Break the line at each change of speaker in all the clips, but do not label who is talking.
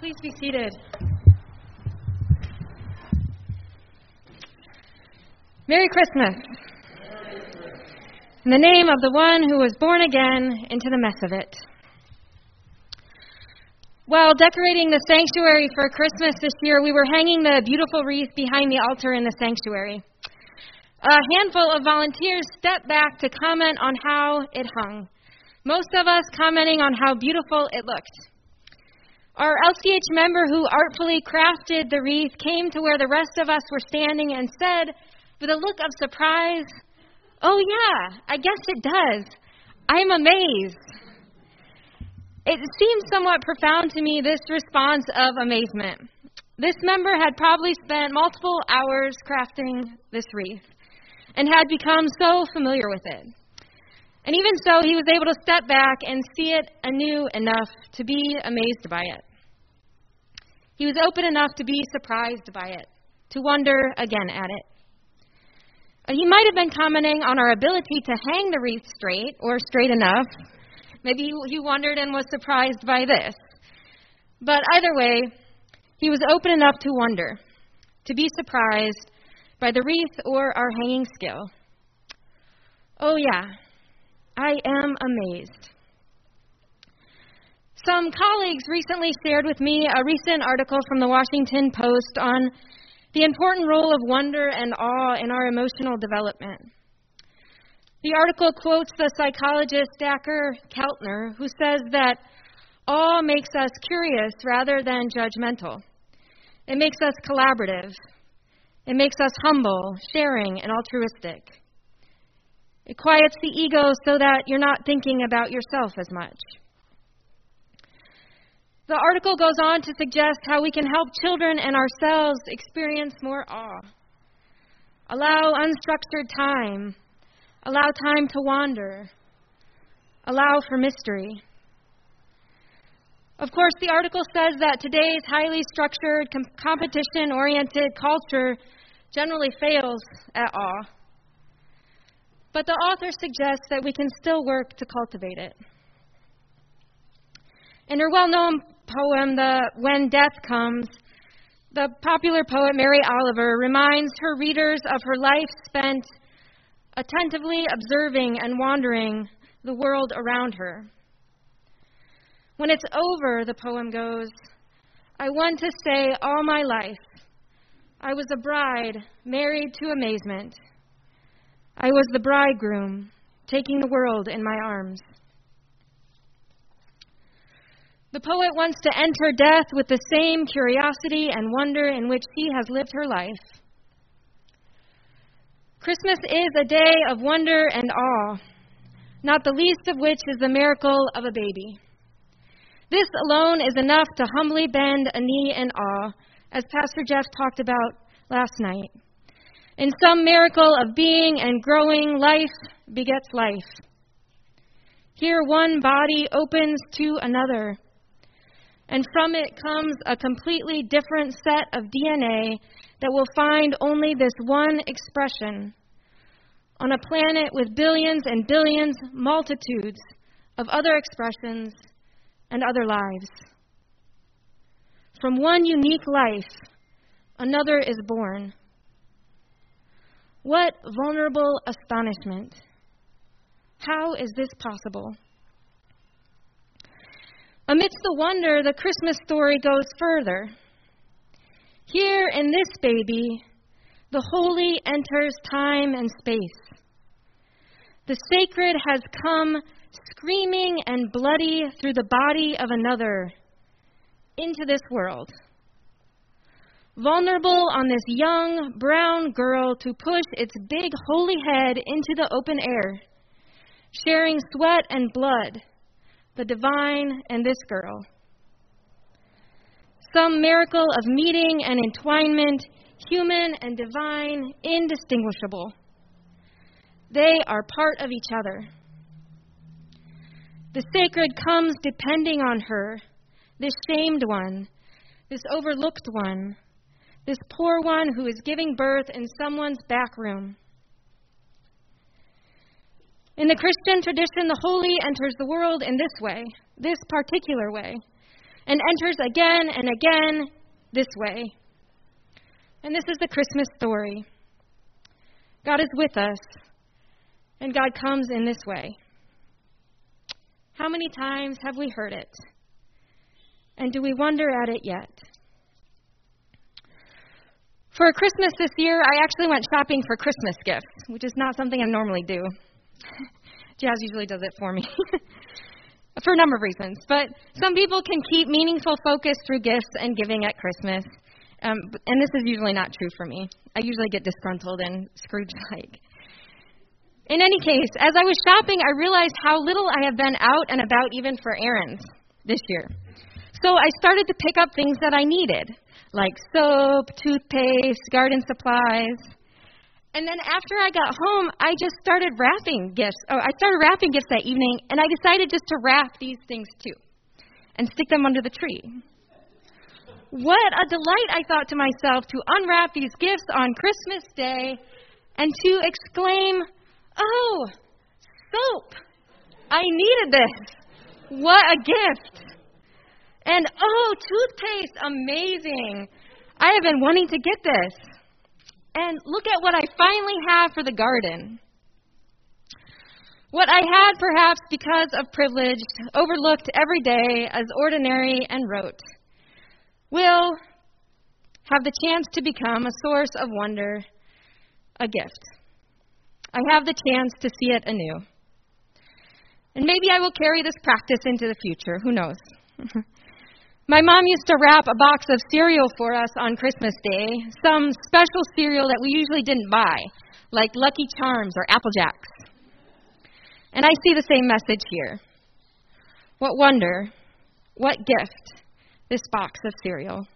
Please be seated. Merry Christmas. In the name of the one who was born again into the mess of it. While decorating the sanctuary for Christmas this year, we were hanging the beautiful wreath behind the altar in the sanctuary. A handful of volunteers stepped back to comment on how it hung, most of us commenting on how beautiful it looked. Our LCH member who artfully crafted the wreath came to where the rest of us were standing and said, with a look of surprise, "Oh yeah, I guess it does. I'm amazed." It seemed somewhat profound to me, this response of amazement. This member had probably spent multiple hours crafting this wreath and had become so familiar with it. And even so, he was able to step back and see it anew enough to be amazed by it. He was open enough to be surprised by it, to wonder again at it. He might have been commenting on our ability to hang the wreath straight or straight enough. Maybe he wondered and was surprised by this. But either way, he was open enough to wonder, to be surprised by the wreath or our hanging skill. Oh yeah, I am amazed. Some colleagues recently shared with me a recent article from the Washington Post on the important role of wonder and awe in our emotional development. The article quotes the psychologist Dacher Keltner, who says that awe makes us curious rather than judgmental. It makes us collaborative. It makes us humble, sharing, and altruistic. It quiets the ego so that you're not thinking about yourself as much. The article goes on to suggest how we can help children and ourselves experience more awe. Allow unstructured time. Allow time to wander. Allow for mystery. Of course, the article says that today's highly structured, competition-oriented culture generally fails at awe. But the author suggests that we can still work to cultivate it. In her well-known poem, When Death Comes, the popular poet Mary Oliver reminds her readers of her life spent attentively observing and wandering the world around her. When it's over, the poem goes, I want to say all my life, I was a bride married to amazement. I was the bridegroom taking the world in my arms. The poet wants to enter death with the same curiosity and wonder in which she has lived her life. Christmas is a day of wonder and awe, not the least of which is the miracle of a baby. This alone is enough to humbly bend a knee in awe, as Pastor Jeff talked about last night. In some miracle of being and growing, life begets life. Here one body opens to another, and from it comes a completely different set of DNA that will find only this one expression on a planet with billions and billions, multitudes of other expressions and other lives. From one unique life, another is born. What vulnerable astonishment! How is this possible? Amidst the wonder, the Christmas story goes further. Here in this baby, the holy enters time and space. The sacred has come screaming and bloody through the body of another into this world. Vulnerable on this young brown girl to push its big holy head into the open air, sharing sweat and blood, the divine and this girl. Some miracle of meeting and entwinement, human and divine, indistinguishable. They are part of each other. The sacred comes depending on her, this shamed one, this overlooked one, this poor one who is giving birth in someone's back room. In the Christian tradition, the holy enters the world in this way, this particular way, and enters again and again this way. And this is the Christmas story. God is with us, and God comes in this way. How many times have we heard it? And do we wonder at it yet? For Christmas this year, I actually went shopping for Christmas gifts, which is not something I normally do. Jazz usually does it for me, for a number of reasons. But some people can keep meaningful focus through gifts and giving at Christmas, and this is usually not true for me. I usually get disgruntled and Scrooge-like. In any case, as I was shopping, I realized how little I have been out and about even for errands this year. So I started to pick up things that I needed, like soap, toothpaste, garden supplies. And then after I got home, I just started wrapping gifts. I started wrapping gifts that evening, and I decided just to wrap these things too and stick them under the tree. What a delight, I thought to myself, to unwrap these gifts on Christmas Day and to exclaim, "Oh, soap! I needed this. What a gift!" And, "Oh, toothpaste, amazing. I have been wanting to get this. And look at what I finally have for the garden." What I had, perhaps because of privilege, overlooked every day as ordinary and rote, will have the chance to become a source of wonder, a gift. I have the chance to see it anew. And maybe I will carry this practice into the future. Who knows? My mom used to wrap a box of cereal for us on Christmas Day, some special cereal that we usually didn't buy, like Lucky Charms or Apple Jacks. And I see the same message here. What wonder, what gift, this box of cereal.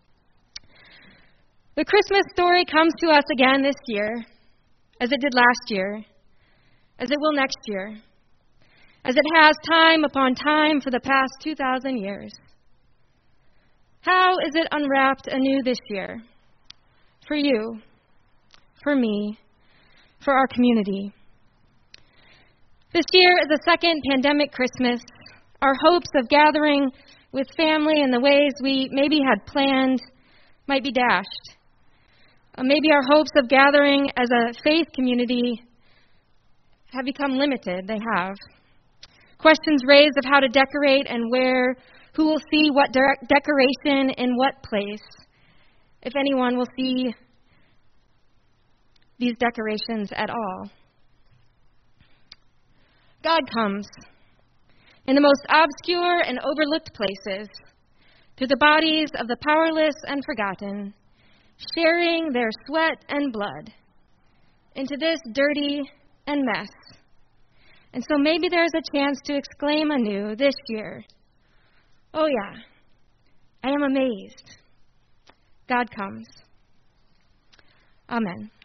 The Christmas story comes to us again this year, as it did last year, as it will next year, as it has time upon time for the past 2,000 years. How is it unwrapped anew this year? For you, for me, for our community. This year is a second pandemic Christmas. Our hopes of gathering with family in the ways we maybe had planned might be dashed. Maybe our hopes of gathering as a faith community have become limited. They have. Questions raised of how to decorate and where, who will see what decoration in what place, if anyone will see these decorations at all. God comes in the most obscure and overlooked places, to the bodies of the powerless and forgotten, sharing their sweat and blood into this dirty and mess. And so maybe there's a chance to exclaim anew this year, "Oh yeah, I am amazed. God comes." Amen.